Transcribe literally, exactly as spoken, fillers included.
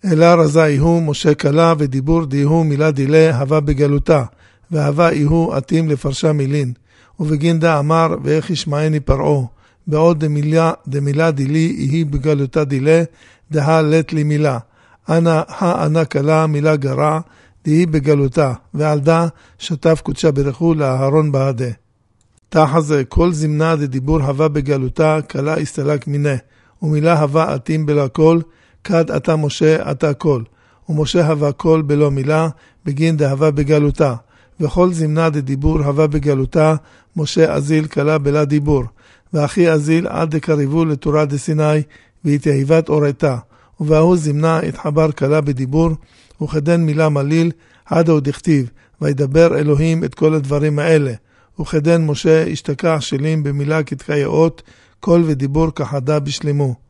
אלא רזה איהו משה קלה ודיבור דיהו מילה דילה הווה בגלותה, והווה איהו עתים לפרשה מילין. ובגינדה אמר ואיך ישמעני פרעו, בעוד דמילה, דמילה דילי יהי בגלותה דילה, דה לת לי מילה. אנה האנה קלה מילה גרע, דהי בגלותה, ועל דה שטף קודשה ברכו לאהרון בהדה. תחזה כל זמנה דדיבור הווה בגלותה, קלה הסתלק מינה, ומילה הווה עתים בלה כל, כד אתה משה אתה כל, ומשה הווה כל בלא מילה, בגין דהווה בגלותה. וכל זמנה דדיבור הווה בגלותה, משה אזיל קלה בלה דיבור, ואחי אזיל עד דקריבו לתורה דסיני, והתאהיבת אורתה, ובאהו זמנה התחבר קלה בדיבור, וכדן מילה מליל, עד עוד הכתיב, וידבר אלוהים את כל הדברים האלה, וכדן משה השתכח שלים במילה כתקי אות, קול ודיבור כחדה בשלמו.